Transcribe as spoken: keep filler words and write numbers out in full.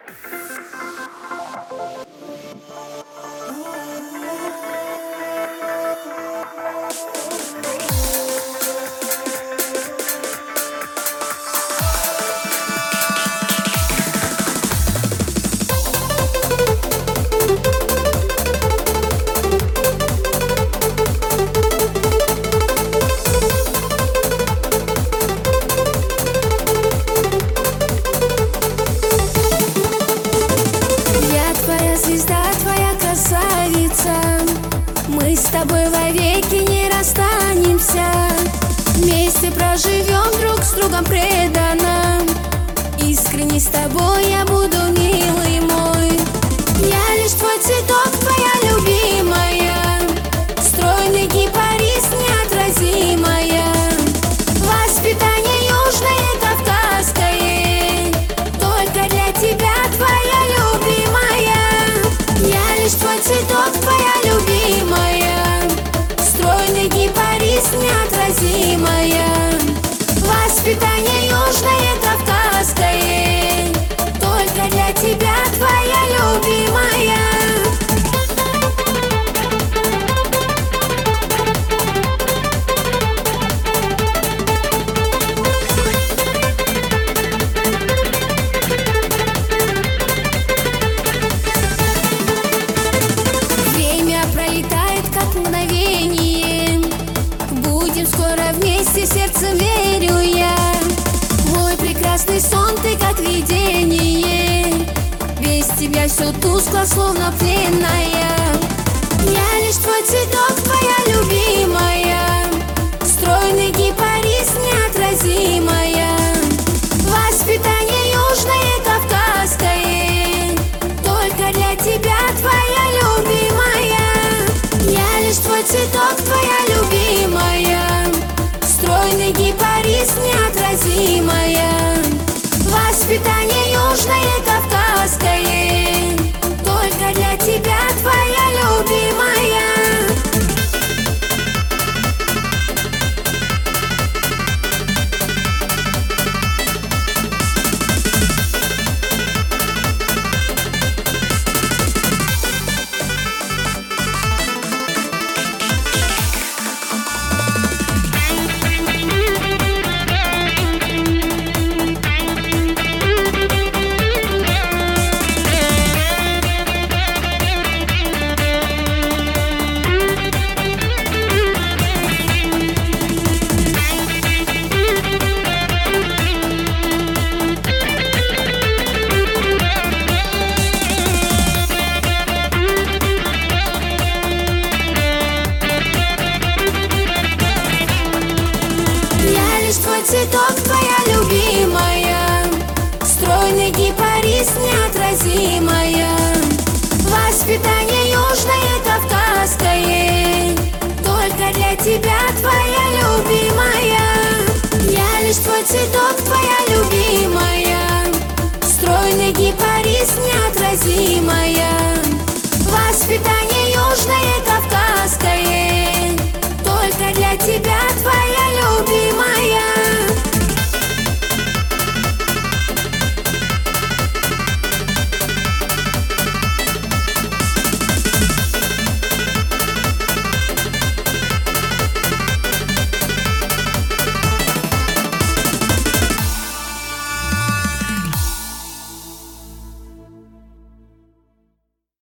Мы с тобой вовеки не расстанемся, вместе проживем друг с другом преданно. Искренне с тобой я буду, милый мой. Я лишь твой цветок, твоя любимая, стройный кипарис неотразимая, воспитание южное, кавказское, только для тебя, твоя любимая. Я лишь твой цветок, твоя любимая, стройный кипарис неотразимая, воспитание южное, кавказское, только для тебя, твоя любимая. Будем скоро вместе, сердцем верю я. Мой прекрасный сон, ты как видение, без тебя все тускло, словно пленная. Я лишь твой цветок, твоя любимая, стройный кипарис неотразимая, воспитание южное, кавказское, только для тебя, твоя любимая. Я лишь твой цветок, твоя любимая, стройный кипарис неотразимая, воспитание южное, кавказское, только для тебя, твоя любимая. Твой цветок, твоя любимая, стройный кипарис неотразимая, воспитание южное, кавказское, только для тебя, твоя любимая. Я лишь твой цветок, твоя любимая, стройный кипарис неотразимая,